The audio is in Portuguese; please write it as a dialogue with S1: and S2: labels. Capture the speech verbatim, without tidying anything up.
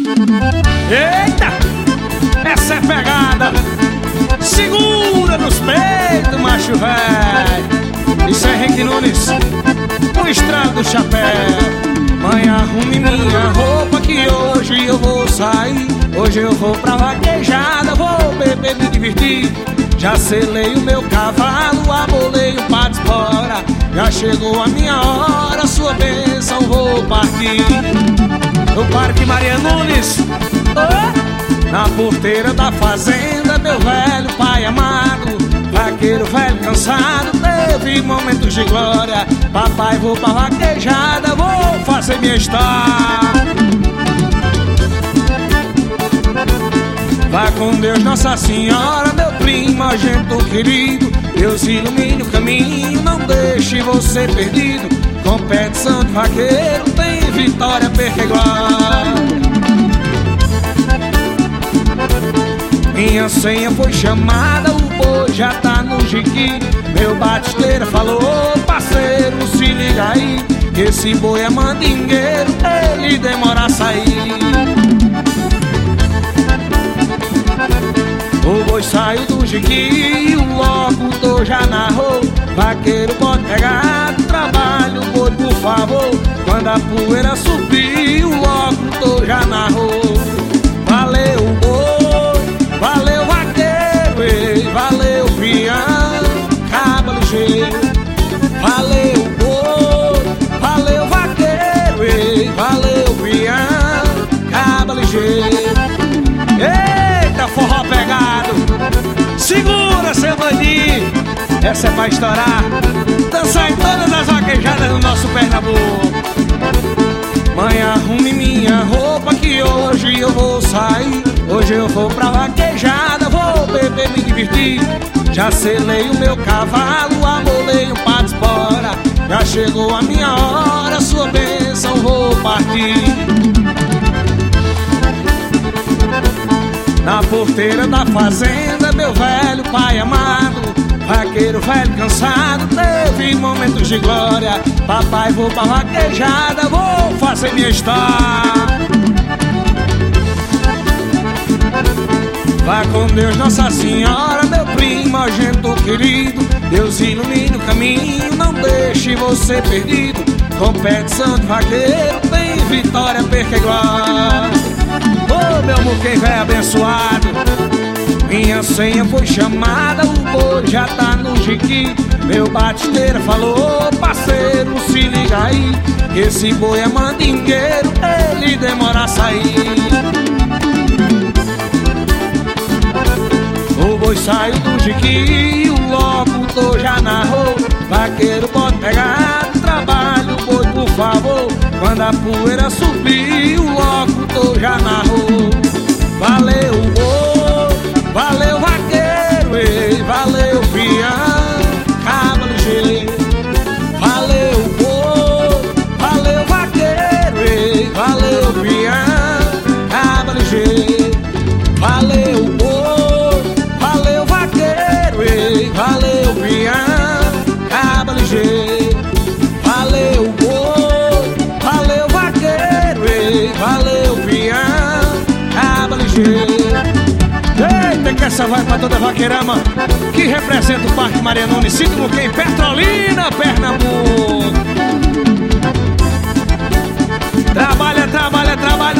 S1: Eita, essa é pegada. Segura nos peitos, macho velho. Isso é Henrique Nunes, o estrago do chapéu. Mãe, arrume minha roupa que hoje eu vou sair. Hoje eu vou pra vaquejada, vou beber, me divertir. Já selei o meu cavalo, abolei o pato espora. Já chegou a minha hora, sua bênção, vou partir. No Parque Maria Nunes, oh! Na porteira da fazenda, meu velho pai amado. Vaqueiro velho cansado, teve momentos de glória. Papai, vou pra vaquejada, vou fazer minha história. Vá com Deus, Nossa Senhora, meu primogênito querido. Deus ilumine o caminho, não deixe você perdido. Competição de vaqueiro tem vitória, perca e glória. Minha senha foi chamada, o boi já tá no jiqui. Meu batisteira falou, parceiro, se liga aí, que esse boi é mandingueiro, ele demora a sair. O boi saiu do jiqui, o locutor já narrou. Vaqueiro pode pegar do trabalho, boi por favor. Quando a poeira subir, o locutor já narrou. Valeu boi, valeu vaqueiro, ei, valeu peão, caba ligeiro. Valeu boi, valeu vaqueiro, ei, valeu peão, caba ligeiro. Eita, forró pegado, segura seu bandinho, essa é pra estourar, dançar em todas as vaquejadas do nosso Pernambuco. Mãe, arrume minha roupa que hoje eu vou sair. Hoje eu vou pra vaquejada, vou beber, me divertir. Já selei o meu cavalo, abolei o pato espora. Já chegou a minha hora, sua bênção, vou partir. Na porteira da fazenda, meu velho pai amado. Vaqueiro velho cansado, teve momentos de glória. Papai, vou pra vaquejada, vou fazer minha história. Vá com Deus, Nossa Senhora, meu primogênito querido. Deus ilumine o caminho, não deixe você perdido. Competição de vaqueiro tem vitória, perca e glória. Ô, meu muquem velho abençoado, minha senha foi chamada, o boi já tá no jiqui. Meu batisteira falou, parceiro, se liga aí, que esse boi é mandingueiro, ele demora a sair. O boi saiu do jiqui, o locutor já narrou. Vaqueiro pode pegar do trabalho, boi por favor. Quando a poeira subir, o locutor já narrou. Valeu boi, valeu vaqueiro, ei, valeu peão, caba ligeiro. Valeu boi, valeu vaqueiro, ei, valeu peão, caba ligeiro. Valeu boi, valeu vaqueiro, ei, valeu peão, caba ligeiro. Valeu boi, valeu vaqueiro, ei, valeu peão, caba ligeiro. Eita, que essa vai pra toda a vaqueirama que representa o Parque Maria Nunes, Sítio Muquem, Petrolina, Pernambuco. Trabalha, trabalha, trabalha.